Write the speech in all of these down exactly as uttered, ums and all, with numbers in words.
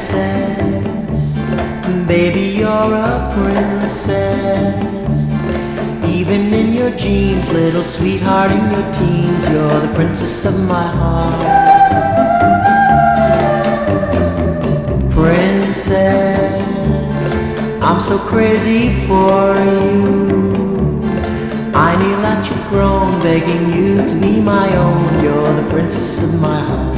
princess, baby, you're a princess. Even in your jeans, little sweetheart, in your teens, you're the princess of my heart. Princess, I'm so crazy for you. I kneel at your throne, begging you to be my own. You're the princess of my heart.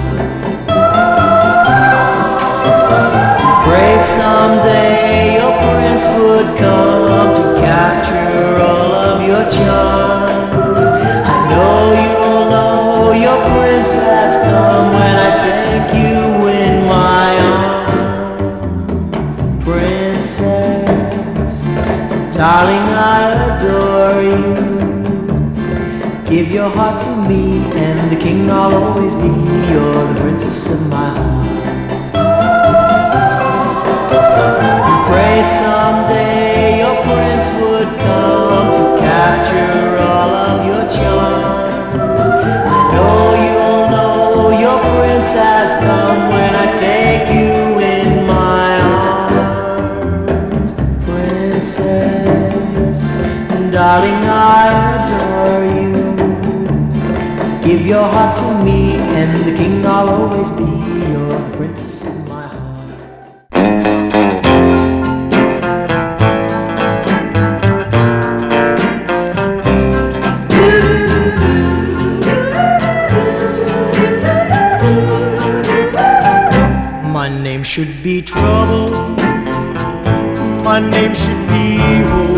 Prayed someday your prince would come to capture all of your charm. I know you'll know your prince has come when I take you in my arms. Princess, darling, I adore you. Give your heart to me, and the king I'll always be. You're the princess of my heart. You prayed someday your prince would come to capture all of your charm. I know you'll know your prince has come when I take you in my arms. Princess, darling, I adore you. Give your heart to me, and the king I'll always be. You're the princess of my heart. My name should be trouble. My name should be